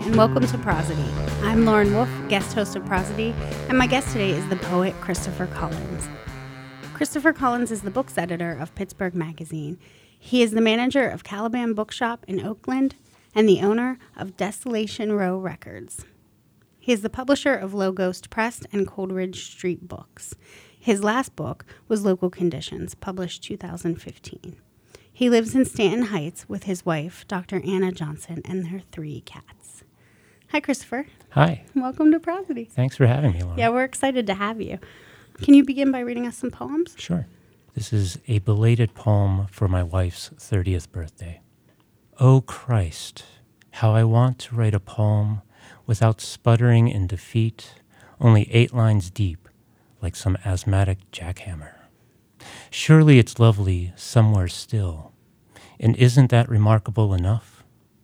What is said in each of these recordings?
and welcome to Prosody. I'm Lauren Wolf, guest host of Prosody, and my guest today is the poet Christopher Collins. Christopher Collins is the books editor of Pittsburgh Magazine. He is the manager of Caliban Bookshop in Oakland and the owner of Desolation Row Records. He is the publisher of Low Ghost Press and Coleridge Street Books. His last book was Local Conditions, published 2015. He lives in Stanton Heights with his wife, Dr. Anna Johnson, and their 3 cats. Hi, Christopher. Hi. Welcome to Prosody. Thanks for having me, Lauren. Yeah, we're excited to have you. Can you begin by reading us some poems? Sure. This is a belated poem for my wife's 30th birthday. Oh, Christ, how I want to write a poem without sputtering in defeat, only 8 lines deep, like some asthmatic jackhammer. Surely it's lovely somewhere still, and isn't that remarkable enough?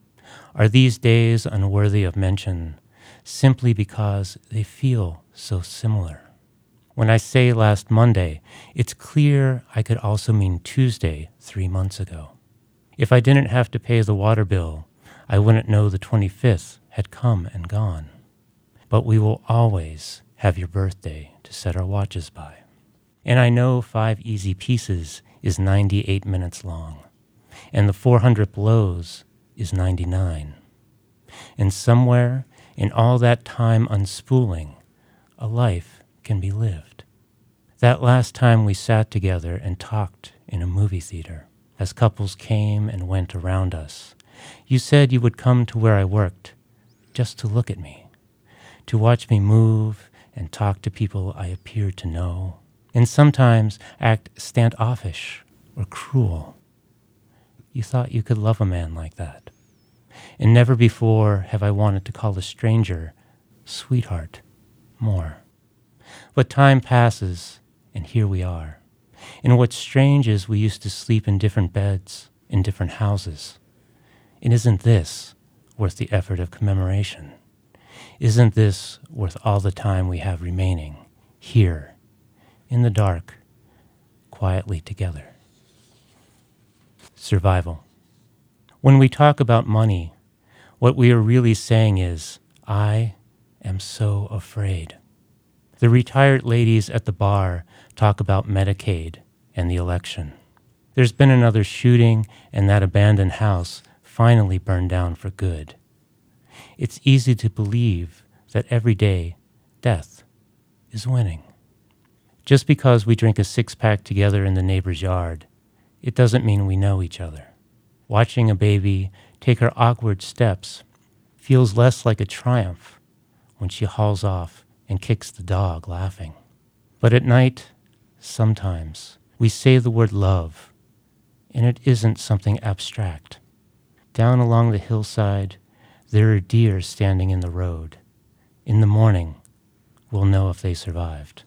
Are these days unworthy of mention simply because they feel so similar? When I say last Monday, it's clear I could also mean Tuesday 3 months ago. If I didn't have to pay the water bill, I wouldn't know the 25th had come and gone. But we will always have your birthday to set our watches by. And I know 5 easy pieces is 98 minutes long, and the 400 blows is 99. And somewhere in all that time unspooling, a life can be lived. That last time we sat together and talked in a movie theater, as couples came and went around us, you said you would come to where I worked just to look at me, to watch me move and talk to people I appeared to know, and sometimes act standoffish or cruel. You thought you could love a man like that. And never before have I wanted to call a stranger sweetheart more. But time passes, and here we are. And what's strange is we used to sleep in different beds, in different houses. And isn't this worth the effort of commemoration? Isn't this worth all the time we have remaining here, in the dark, quietly together? Survival. When we talk about money, what we are really saying is, I am so afraid. The retired ladies at the bar talk about Medicaid and the election. There's been another shooting, and that abandoned house finally burned down for good. It's easy to believe that every day, death is winning. Just because we drink a 6-pack together in the neighbor's yard, it doesn't mean we know each other. Watching a baby take her awkward steps feels less like a triumph when she hauls off and kicks the dog laughing. But at night, sometimes, we say the word love, and it isn't something abstract. Down along the hillside, there are deer standing in the road. In the morning, we'll know if they survived.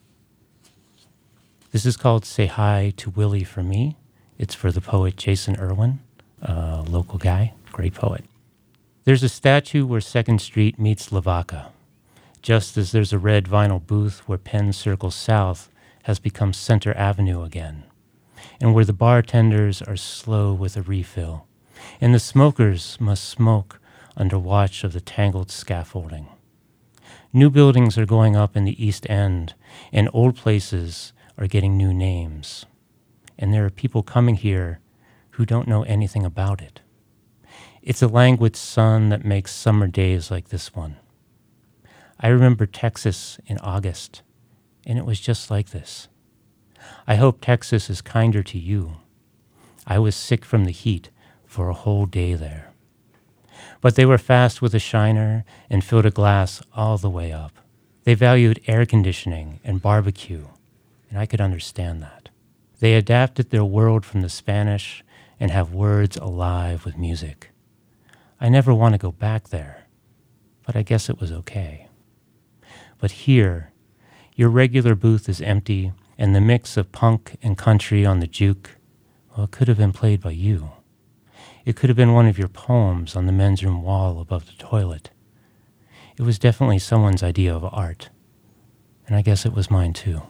This is called Say Hi to Willie for Me. It's for the poet Jason Irwin, a local guy, great poet. There's a statue where 2nd Street meets Lavaca, just as there's a red vinyl booth where Penn Circle South has become Center Avenue again, and where the bartenders are slow with a refill, and the smokers must smoke under watch of the tangled scaffolding. New buildings are going up in the East End, and old places are getting new names. And there are people coming here who don't know anything about it. It's a languid sun that makes summer days like this one. I remember Texas in August, and it was just like this. I hope Texas is kinder to you. I was sick from the heat for a whole day there. But they were fast with a shiner and filled a glass all the way up. They valued air conditioning and barbecue, and I could understand that. They adapted their world from the Spanish and have words alive with music. I never want to go back there, but I guess it was okay. But here, your regular booth is empty, and the mix of punk and country on the juke, well, it could have been played by you. It could have been one of your poems on the men's room wall above the toilet. It was definitely someone's idea of art, and I guess it was mine too.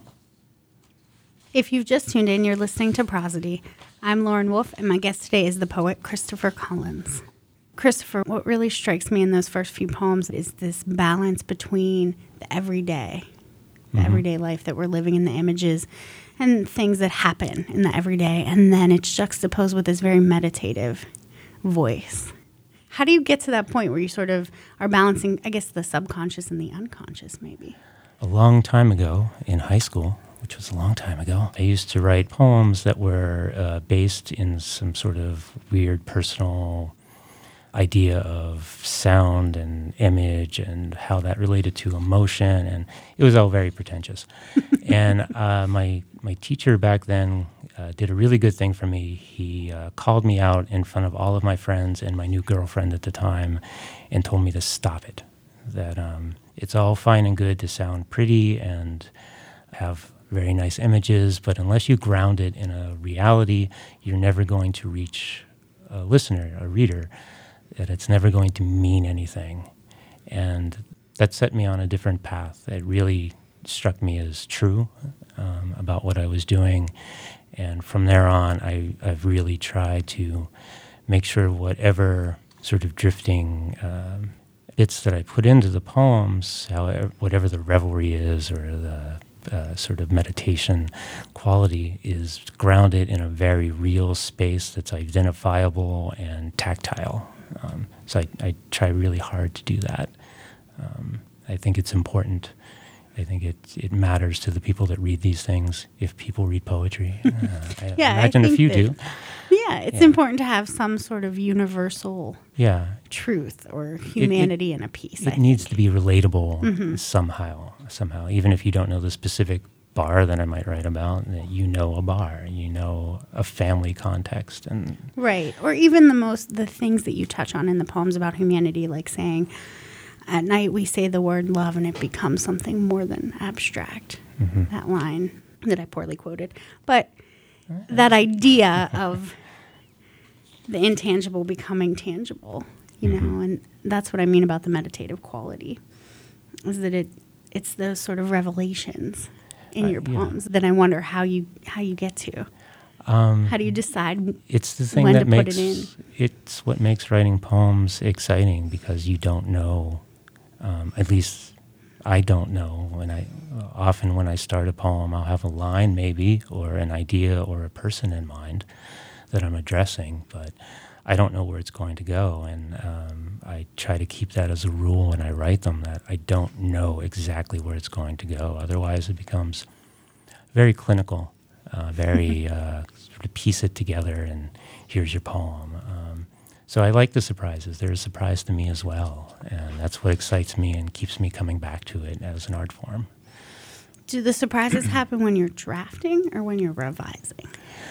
If you've just tuned in, you're listening to Prosody. I'm Lauren Wolf, and my guest today is the poet Christopher Collins. Christopher, what really strikes me in those first few poems is this balance between the everyday life that we're living in, the images and things that happen in the everyday, and then it's juxtaposed with this very meditative voice. How do you get to that point where you sort of are balancing, I guess, the subconscious and the unconscious, maybe? A long time ago in high school, which was a long time ago, I used to write poems that were based in some sort of weird personal idea of sound and image and how that related to emotion, and it was all very pretentious. And my teacher back then did a really good thing for me. He called me out in front of all of my friends and my new girlfriend at the time and told me to stop it, that it's all fine and good to sound pretty and have very nice images, but unless you ground it in a reality, you're never going to reach a listener, a reader, that it's never going to mean anything. And that set me on a different path. It really struck me as true about what I was doing. And from there on, I've really tried to make sure whatever sort of drifting bits that I put into the poems, whatever the revelry is or the sort of meditation quality, is grounded in a very real space that's identifiable and tactile. So I try really hard to do that. I think it's important. I think it matters to the people that read these things. If people read poetry, I imagine a few do. Yeah, it's important to have some sort of universal truth or humanity in a piece. It needs to be relatable somehow, even if you don't know the specific bar that I might write about, that you know a bar, you know a family context. And right, or even the things that you touch on in the poems about humanity, like saying, at night we say the word love and it becomes something more than abstract. That line that I poorly quoted. But that idea of the intangible becoming tangible, you know, and that's what I mean about the meditative quality, is that it's those sort of revelations in your poems that I wonder how you get to. How do you decide it's the thing when that to makes, put it in? It's what makes writing poems exciting, because you don't know, at least I don't know. Often when I start a poem, I'll have a line maybe, or an idea or a person in mind that I'm addressing, but I don't know where it's going to go. And I try to keep that as a rule when I write them, that I don't know exactly where it's going to go. Otherwise it becomes very clinical, very sort of piece it together and here's your poem. So I like the surprises. They're a surprise to me as well. And that's what excites me and keeps me coming back to it as an art form. Do the surprises happen when you're drafting or when you're revising?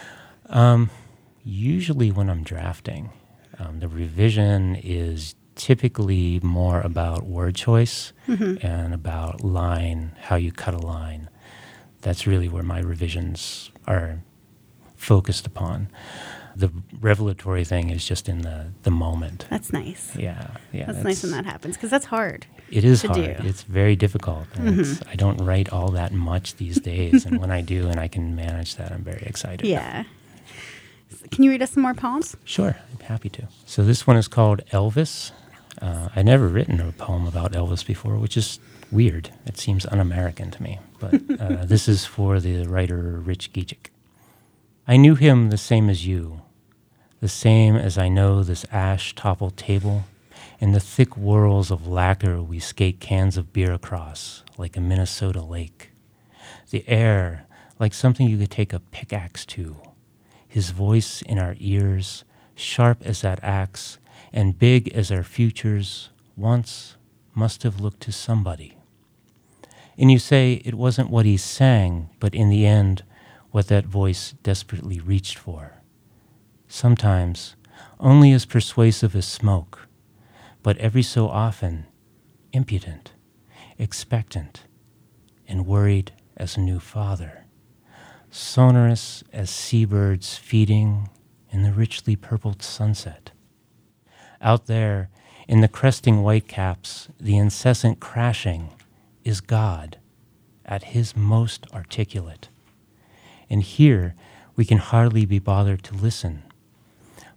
Usually when I'm drafting. The revision is typically more about word choice and about line, how you cut a line. That's really where my revisions are focused upon. The revelatory thing is just in the moment. That's nice. Yeah. That's nice when that happens, because that's hard. It is to hard. do. It's very difficult. And I don't write all that much these days, and when I do and I can manage that, I'm very excited. Yeah. Can you read us some more poems? Sure, I'm happy to. So this one is called Elvis. I'd never written a poem about Elvis before, which is weird. It seems un-American to me. But this is for the writer Rich Gieczyk. I knew him the same as you, the same as I know this ash-toppled table and the thick whirls of lacquer we skate cans of beer across like a Minnesota lake. The air, like something you could take a pickaxe to. His voice in our ears, sharp as that axe and big as our futures, once must have looked to somebody. And you say it wasn't what he sang, but in the end, what that voice desperately reached for. Sometimes only as persuasive as smoke, but every so often impudent, expectant, and worried as a new father. Sonorous as seabirds feeding in the richly purpled sunset. Out there, in the cresting whitecaps, the incessant crashing is God at his most articulate. And here we can hardly be bothered to listen.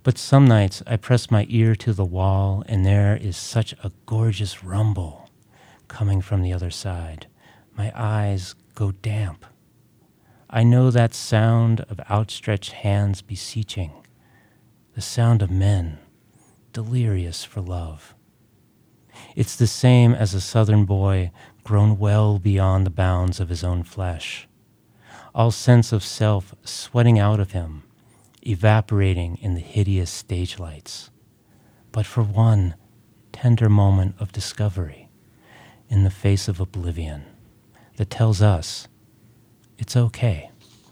But some nights I press my ear to the wall and there is such a gorgeous rumble coming from the other side. My eyes go damp. I know that sound of outstretched hands beseeching, the sound of men delirious for love. It's the same as a southern boy grown well beyond the bounds of his own flesh, all sense of self sweating out of him, evaporating in the hideous stage lights, but for one tender moment of discovery in the face of oblivion that tells us it's okay.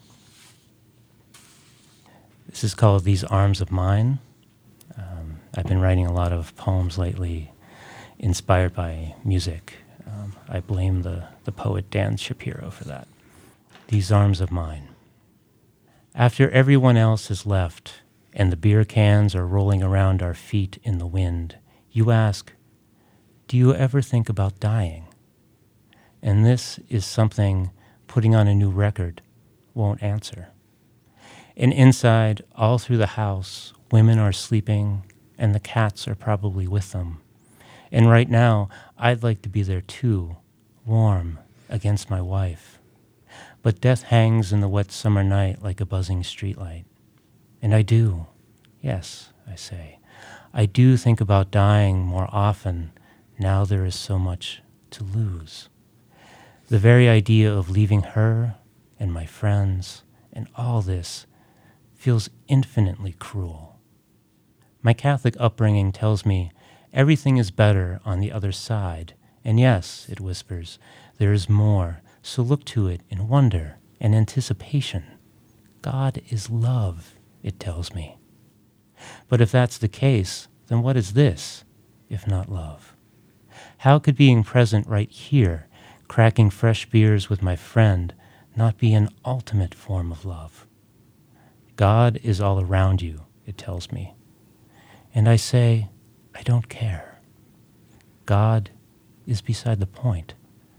This is called These Arms of Mine. I've been writing a lot of poems lately inspired by music. I blame the poet Dan Shapiro for that. These arms of mine. After everyone else has left and the beer cans are rolling around our feet in the wind, you ask, do you ever think about dying? And this is something putting on a new record won't answer. And inside, all through the house, women are sleeping and the cats are probably with them. And right now, I'd like to be there too, warm against my wife. But death hangs in the wet summer night like a buzzing streetlight. And I do, yes, I say, I do think about dying more often now there is so much to lose. The very idea of leaving her and my friends and all this feels infinitely cruel. My Catholic upbringing tells me everything is better on the other side. And yes, it whispers, there is more, so look to it in wonder and anticipation. God is love, it tells me. But if that's the case, then what is this, if not love? How could being present right here, cracking fresh beers with my friend, not be an ultimate form of love? God is all around you, it tells me. And I say, I don't care. God is beside the point.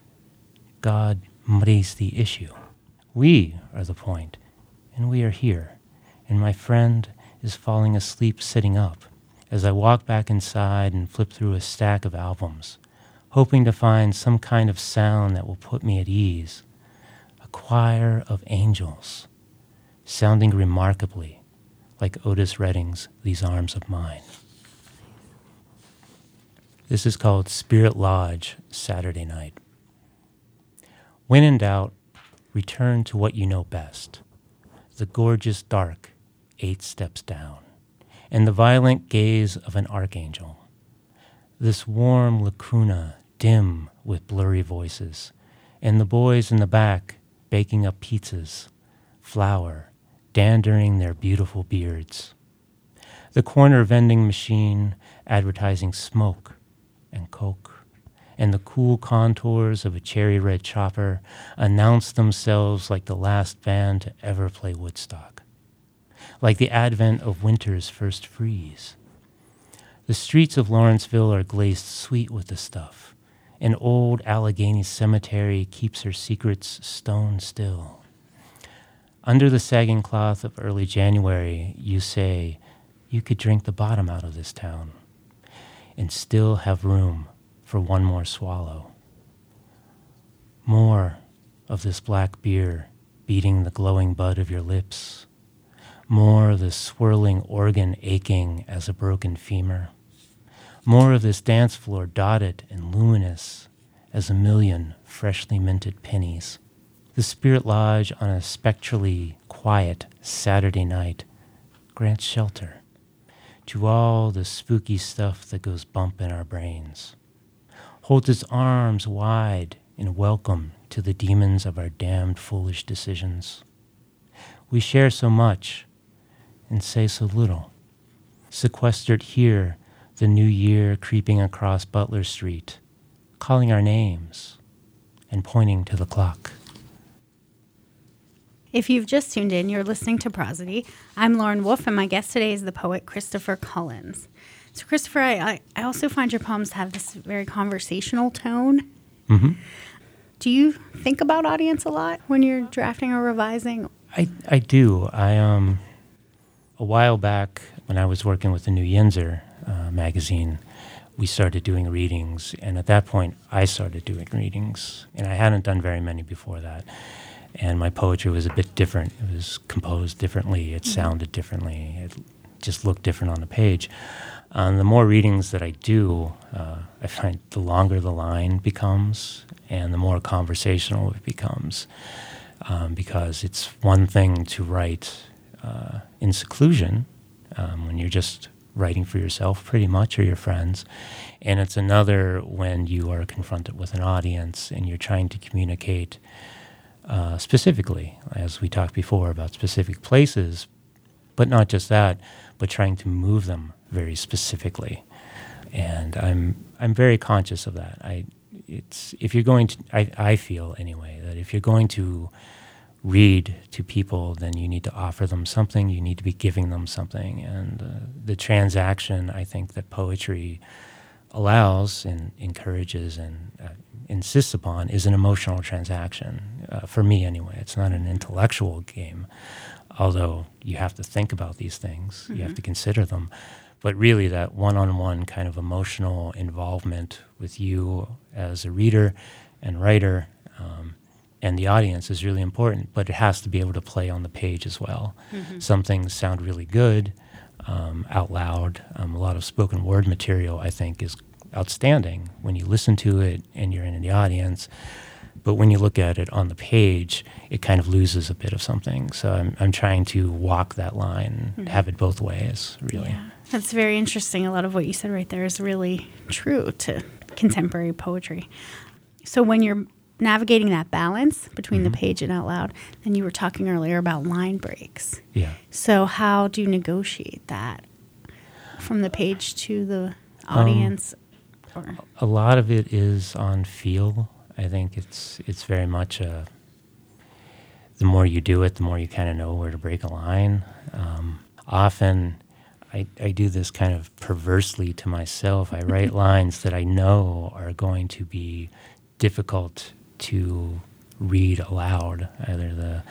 God muddies the issue. We are the point, and we are here. And my friend is falling asleep sitting up as I walk back inside and flip through a stack of albums, hoping to find some kind of sound that will put me at ease. A choir of angels, sounding remarkably like Otis Redding's These Arms of Mine. This is called Spirit Lodge, Saturday Night. When in doubt, return to what you know best. The gorgeous dark, 8 steps down, and the violent gaze of an archangel. This warm lacuna, dim with blurry voices, and the boys in the back baking up pizzas, flour, dandering their beautiful beards. The corner vending machine advertising smoke and coke, and the cool contours of a cherry red chopper announce themselves like the last band to ever play Woodstock, like the advent of winter's first freeze. The streets of Lawrenceville are glazed sweet with the stuff. An old Allegheny cemetery keeps her secrets stone still. Under the sagging cloth of early January, you say, you could drink the bottom out of this town and still have room for one more swallow. More of this black beer beating the glowing bud of your lips. More of this swirling organ aching as a broken femur. More of this dance floor dotted and luminous as a million freshly minted pennies. The Spirit Lodge on a spectrally quiet Saturday night grants shelter to all the spooky stuff that goes bump in our brains. Holds its arms wide in welcome to the demons of our damned foolish decisions. We share so much and say so little. Sequestered here, the new year creeping across Butler Street, calling our names and pointing to the clock. If you've just tuned in, you're listening to Prosody. I'm Lauren Wolf, and my guest today is the poet Christopher Collins. So, Christopher, I also find your poems have this very conversational tone. Mm-hmm. Do you think about audience a lot when you're drafting or revising? I do. A while back, when I was working with the New Yinzer magazine, we started doing readings, and at that point, I started doing readings, and I hadn't done very many before that. And my poetry was a bit different. It was composed differently. It sounded differently. It just looked different on the page. The more readings that I do, I find the longer the line becomes and the more conversational it becomes, because it's one thing to write in seclusion when you're just writing for yourself pretty much or your friends, and it's another when you are confronted with an audience and you're trying to communicate specifically, as we talked before, about specific places, but not just that, but trying to move them very specifically. And I'm very conscious of that. I feel anyway that if you're going to read to people, then you need to offer them something. You need to be giving them something. And the transaction, I think, that poetry allows and encourages and insists upon is an emotional transaction. For me, anyway, it's not an intellectual game, although you have to think about these things. You have to consider them. But really, that one-on-one kind of emotional involvement with you as a reader and writer and the audience is really important, but it has to be able to play on the page as well. Some things sound really good out loud. A lot of spoken word material, I think, is outstanding when you listen to it and you're in the audience. But when you look at it on the page, it kind of loses a bit of something. So I'm trying to walk that line, have it both ways, really. Yeah. That's very interesting. A lot of what you said right there is really true to contemporary poetry. So when you're navigating that balance between the page and out loud, and you were talking earlier about line breaks. Yeah. So how do you negotiate that from the page to the audience? A lot of it is on feel. I think it's very much the more you do it, the more you kind of know where to break a line. Often I do this kind of perversely to myself. I write lines that I know are going to be difficult to read aloud. Either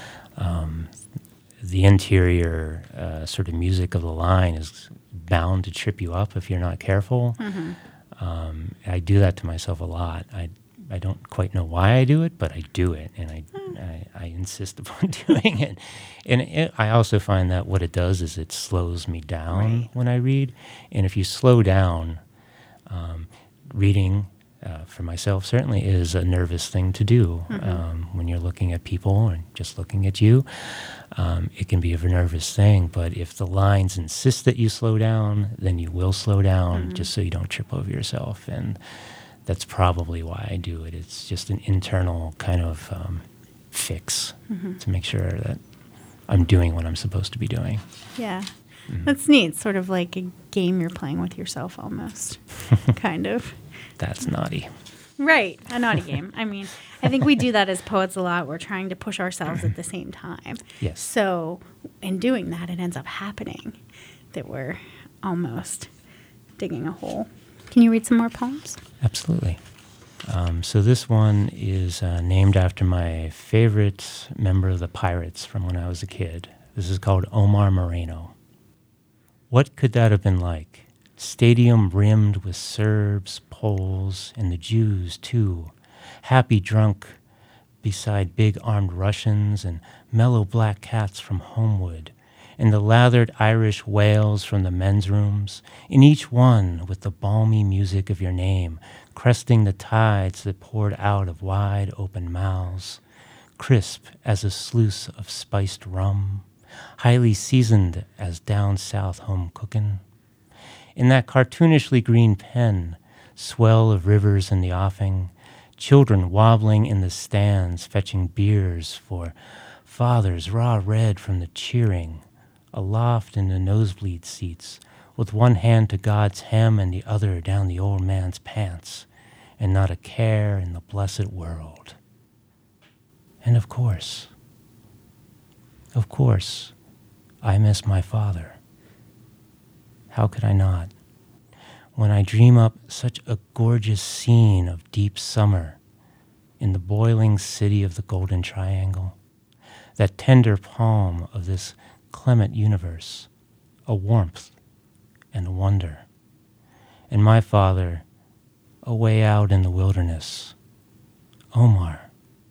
the interior sort of music of the line is bound to trip you up if you're not careful. I do that to myself a lot. I don't quite know why I do it, but I do it, and I insist upon doing it. And I also find that what it does is it slows me down when I read. And if you slow down, reading for myself certainly is a nervous thing to do. When you're looking at people and just looking at you, it can be a nervous thing. But if the lines insist that you slow down, then you will slow down just so you don't trip over yourself. And that's probably why I do it. It's just an internal kind of fix to make sure that I'm doing what I'm supposed to be doing. Yeah. That's neat. Sort of like a game you're playing with yourself almost, kind of. That's naughty. Right. A naughty game. I mean, I think we do that as poets a lot. We're trying to push ourselves at the same time. Yes. So in doing that, it ends up happening that we're almost digging a hole. Can you read some more poems? Absolutely. So this one is named after my favorite member of the Pirates from when I was a kid. This is called Omar Moreno. What could that have been like? Stadium rimmed with Serbs, Poles, and the Jews, too. Happy drunk beside big armed Russians and mellow black cats from Homewood, and the lathered Irish wails from the men's rooms, in each one with the balmy music of your name, cresting the tides that poured out of wide open mouths, crisp as a sluice of spiced rum, highly seasoned as down south home cookin'. In that cartoonishly green pen, swell of rivers in the offing, children wobbling in the stands fetching beers for fathers raw red from the cheering, aloft in the nosebleed seats, with one hand to God's hem and the other down the old man's pants, and not a care in the blessed world. And of course, I miss my father. How could I not? When I dream up such a gorgeous scene of deep summer in the boiling city of the Golden Triangle, that tender palm of this clement universe, a warmth and a wonder. And my father, away out in the wilderness, Omar,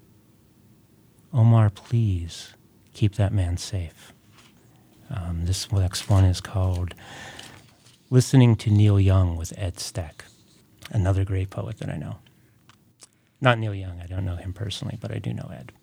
please keep that man safe. This next one is called Listening to Neil Young with Ed Steck, another great poet that I know. Not Neil Young, I don't know him personally, but I do know Ed.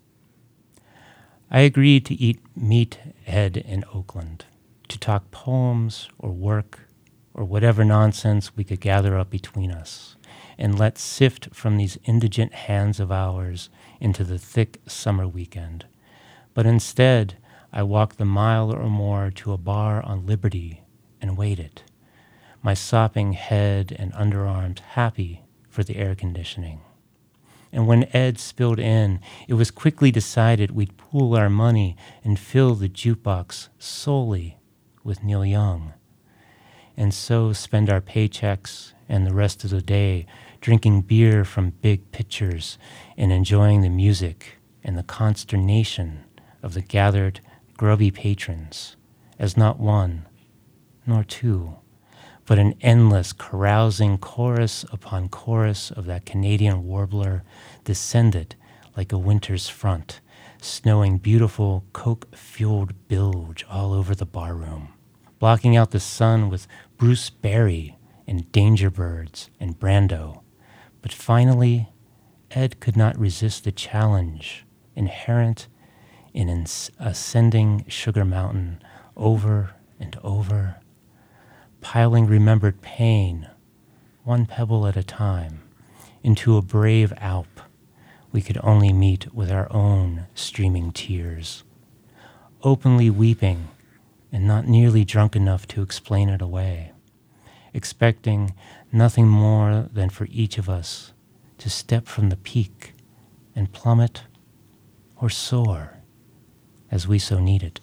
I agreed to meet Ed in Oakland to talk poems or work or whatever nonsense we could gather up between us and let sift from these indigent hands of ours into the thick summer weekend. But instead, I walked the mile or more to a bar on Liberty and waited, my sopping head and underarms happy for the air conditioning. And when Ed spilled in, it was quickly decided we'd pool our money and fill the jukebox solely with Neil Young. And so spend our paychecks and the rest of the day drinking beer from big pitchers and enjoying the music and the consternation of the gathered grubby patrons as not one nor two, but an endless carousing chorus upon chorus of that Canadian warbler descended like a winter's front, snowing beautiful coke-fueled bilge all over the barroom, blocking out the sun with Bruce Berry and Danger Birds and Brando. But finally, Ed could not resist the challenge inherent in ascending Sugar Mountain over and over, piling remembered pain, one pebble at a time, into a brave Alp we could only meet with our own streaming tears, openly weeping and not nearly drunk enough to explain it away, expecting nothing more than for each of us to step from the peak and plummet or soar as we so needed.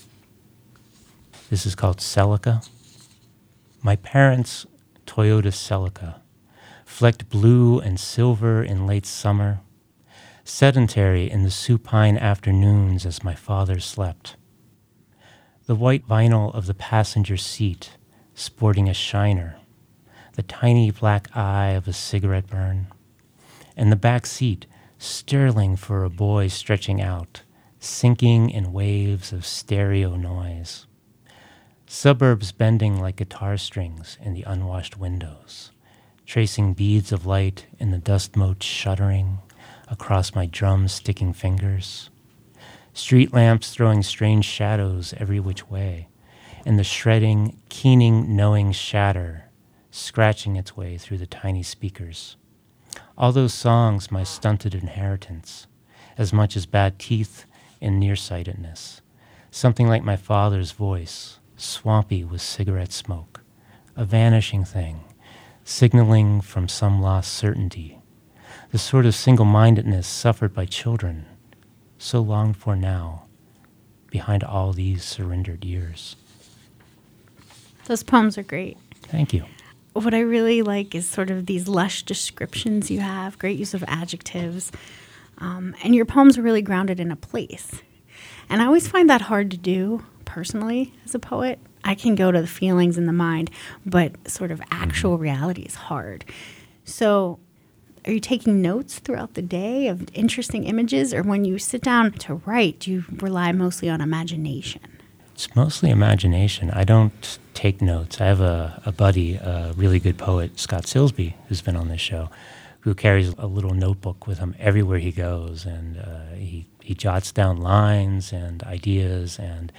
This is called Celica. My parents' Toyota Celica, flecked blue and silver in late summer, sedentary in the supine afternoons as my father slept. The white vinyl of the passenger seat sporting a shiner, the tiny black eye of a cigarette burn, and the back seat sterling for a boy stretching out, sinking in waves of stereo noise. Suburbs bending like guitar strings in the unwashed windows, tracing beads of light in the dust mote shuddering across my drum-sticking fingers. Street lamps throwing strange shadows every which way, and the shredding, keening, knowing shatter scratching its way through the tiny speakers. All those songs my stunted inheritance, as much as bad teeth and nearsightedness. Something like my father's voice, swampy with cigarette smoke, a vanishing thing, signaling from some lost certainty, the sort of single-mindedness suffered by children, so longed for now, behind all these surrendered years. Those poems are great. Thank you. What I really like is sort of these lush descriptions you have, great use of adjectives, and your poems are really grounded in a place. And I always find that hard to do personally as a poet. I can go to the feelings in the mind, but sort of actual reality is hard. So are you taking notes throughout the day of interesting images, or when you sit down to write, do you rely mostly on imagination? It's mostly imagination. I don't take notes. I have a buddy, a really good poet, Scott Silsby, who's been on this show, who carries a little notebook with him everywhere he goes, and he jots down lines and ideas and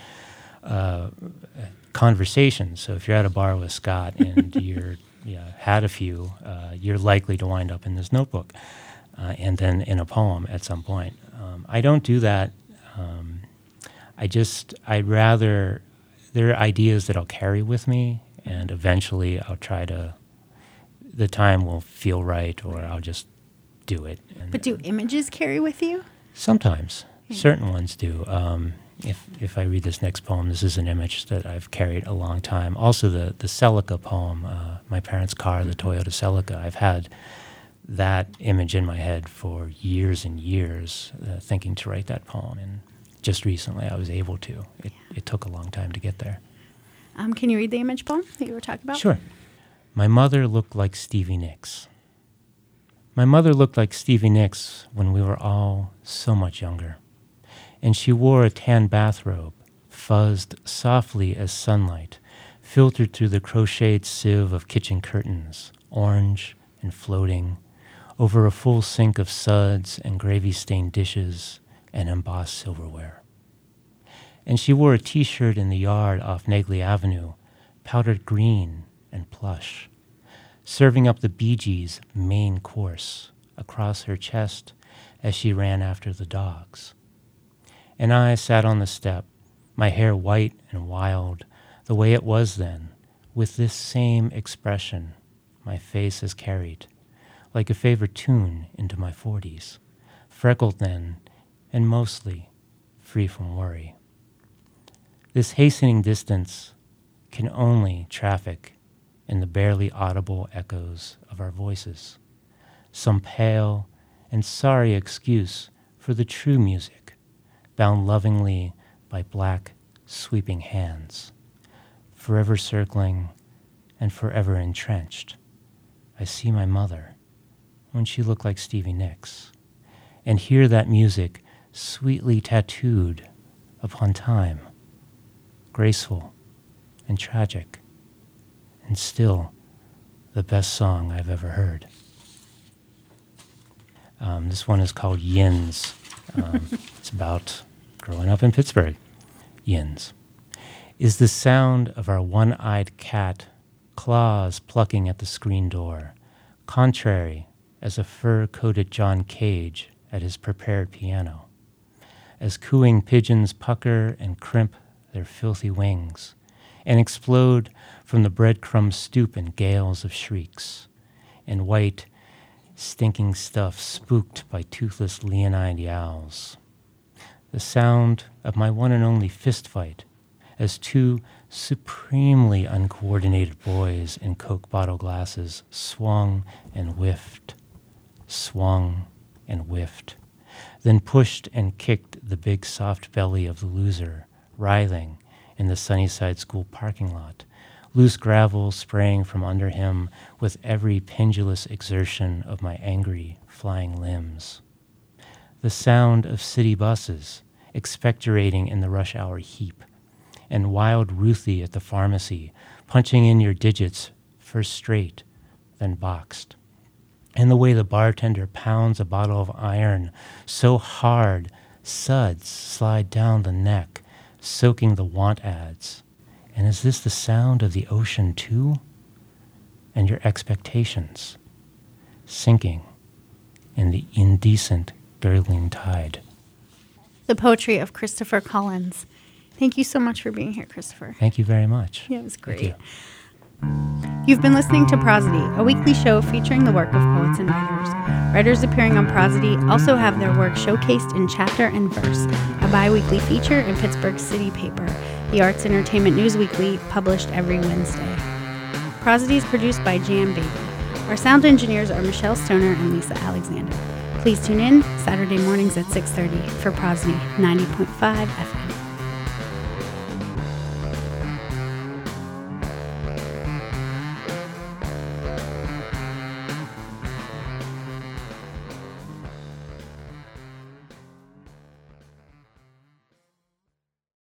conversations. So if you're at a bar with Scott and you're had a few, you're likely to wind up in this notebook and then in a poem at some point. I don't do that. I'd rather, there are ideas that I'll carry with me, and eventually I'll try to, the time will feel right, or I'll just do it. But do images carry with you? Sometimes. Certain ones do. If I read this next poem, this is an image that I've carried a long time. Also the Celica poem, my parents' car, the Toyota Celica, I've had that image in my head for years and years, thinking to write that poem. And just recently I was able to. It took a long time to get there. Can you read the image poem that you were talking about? Sure. My mother looked like Stevie Nicks. My mother looked like Stevie Nicks when we were all so much younger. And she wore a tan bathrobe, fuzzed softly as sunlight, filtered through the crocheted sieve of kitchen curtains, orange and floating, over a full sink of suds and gravy-stained dishes and embossed silverware. And she wore a T-shirt in the yard off Negley Avenue, powdered green and plush, serving up the Bee Gees' main course across her chest as she ran after the dogs. And I sat on the step, my hair white and wild, the way it was then, with this same expression my face has carried, like a favorite tune into my 40s, freckled then, and mostly free from worry. This hastening distance can only traffic in the barely audible echoes of our voices, some pale and sorry excuse for the true music, bound lovingly by black, sweeping hands, forever circling and forever entrenched. I see my mother when she looked like Stevie Nicks, and hear that music sweetly tattooed upon time, graceful and tragic, and still the best song I've ever heard. This one is called Yins. It's about growing up in Pittsburgh. Yins is the sound of our one-eyed cat claws plucking at the screen door, contrary as a fur-coated John Cage at his prepared piano, as cooing pigeons pucker and crimp their filthy wings and explode from the breadcrumb stoop in gales of shrieks, and white, stinking stuff spooked by toothless leonine yowls. The sound of my one and only fistfight as two supremely uncoordinated boys in Coke bottle glasses swung and whiffed, then pushed and kicked the big soft belly of the loser, writhing in the Sunnyside School parking lot, loose gravel spraying from under him with every pendulous exertion of my angry, flying limbs. The sound of city buses expectorating in the rush hour heap, and wild Ruthie at the pharmacy punching in your digits first straight, then boxed. And the way the bartender pounds a bottle of iron so hard suds slide down the neck, soaking the want ads. And is this the sound of the ocean too? And your expectations sinking in the indecent gurgling tide. The poetry of Christopher Collins. Thank you so much for being here, Christopher. Thank you very much. Yeah, it was great. Thank you. You've been listening to Prosody, a weekly show featuring the work of poets and writers. Writers appearing on Prosody also have their work showcased in Chapter and Verse, a bi-weekly feature in Pittsburgh City Paper, the Arts Entertainment News Weekly, published every Wednesday. Prosody is produced by Jam Baby. Our sound engineers are Michelle Stoner and Lisa Alexander. Please tune in Saturday mornings at 6:30 for Prosody 90.5 FM.